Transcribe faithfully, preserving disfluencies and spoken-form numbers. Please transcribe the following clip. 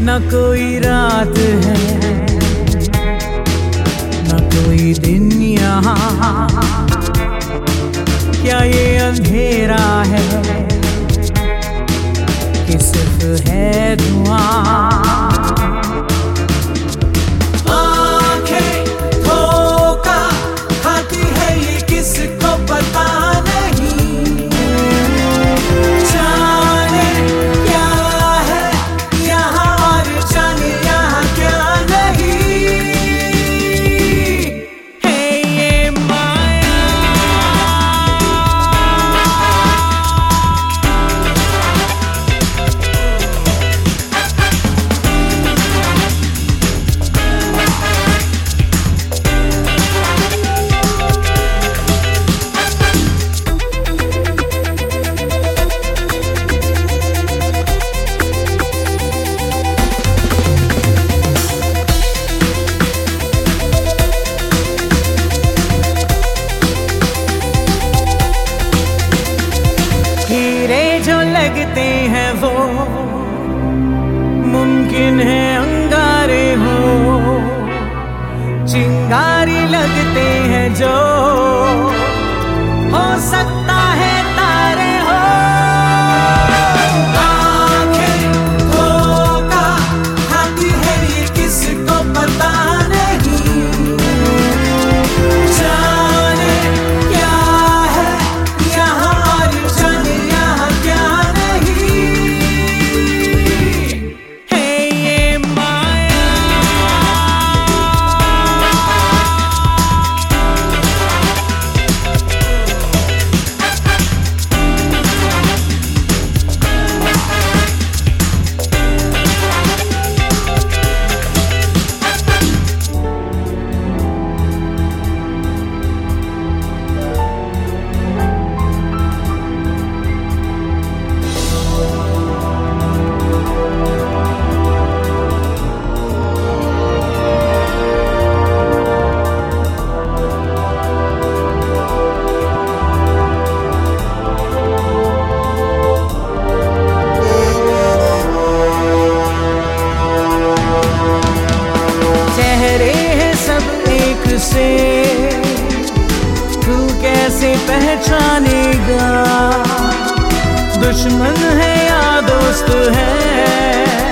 न कोई रात है न कोई दिन यहाँ, क्या ये अंधेरा है कि सिर्फ है धुआं। लगते हैं वो मुमकिन है अंगारे हो, चिंगारी लगते हैं जो हो सकता है तारे हो। आंखें धोखा खाती है ये किसको पता नहीं, जाने क्या है यहाँ और जाने यहाँ क्या। से तू कैसे पहचानेगा, दुश्मन है या दोस्त है।